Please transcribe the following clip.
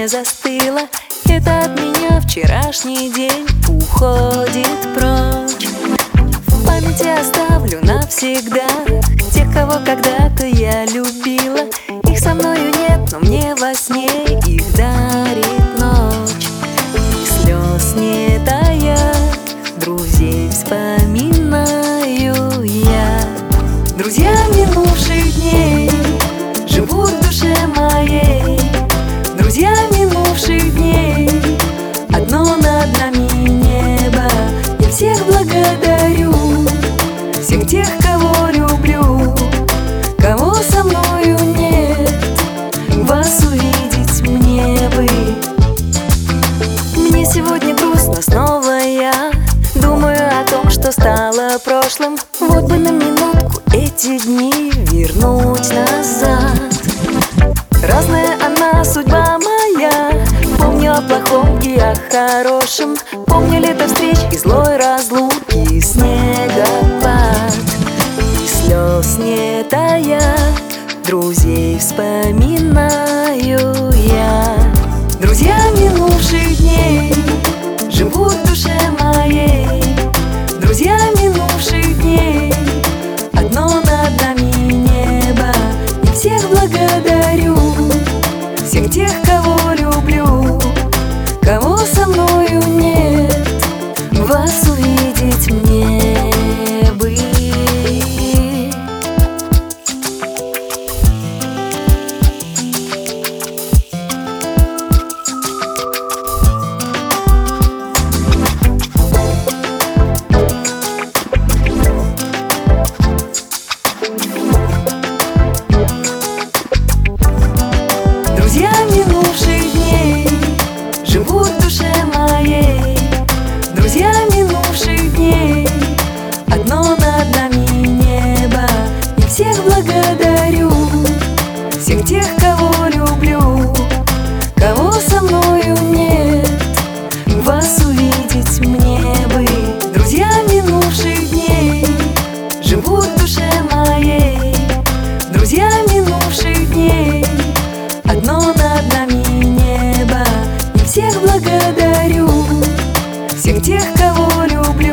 не застыла. Это от меня вчерашний день уходит прочь. В памяти оставлю навсегда тех, кого когда-то я любила. Их со мною нет, но мне во сне их дарит ночь. И слез не тая, друзей вспоминаю я. Друзья минувших дней живут в душе моей. Друзья минувших дней, одно над нами небо. Я всех благодарю, всех тех, кого люблю, кого со мною нет. Вас увидеть мне бы. Мне сегодня грустно снова, я думаю о том, что стало прошлым. Вот бы на минутку эти дни вернуть назад. Разная она судьба моя, помню о плохом и о хорошем. Помню лето встреч и злой разлуки, снегопад. И слез не тая, друзей вспоминаю я. Друзья минувших дней живут в душе моей. Друзья минувших дней, одно над нами небо. Я всех благодарю, всех тех, кого люблю, кого со мною нет. Вас увидеть мне бы. Друзья минувших дней живут в душе моей. Друзья минувших дней, одно над нами небо. Я всех благодарю, всех тех, кого люблю, кого со мною нет. Вас увидеть мне бы. Друзья минувших дней живут в душе моей. Друзья минувших дней, одно над нами небо. Я всех благодарю, всех тех, кого люблю,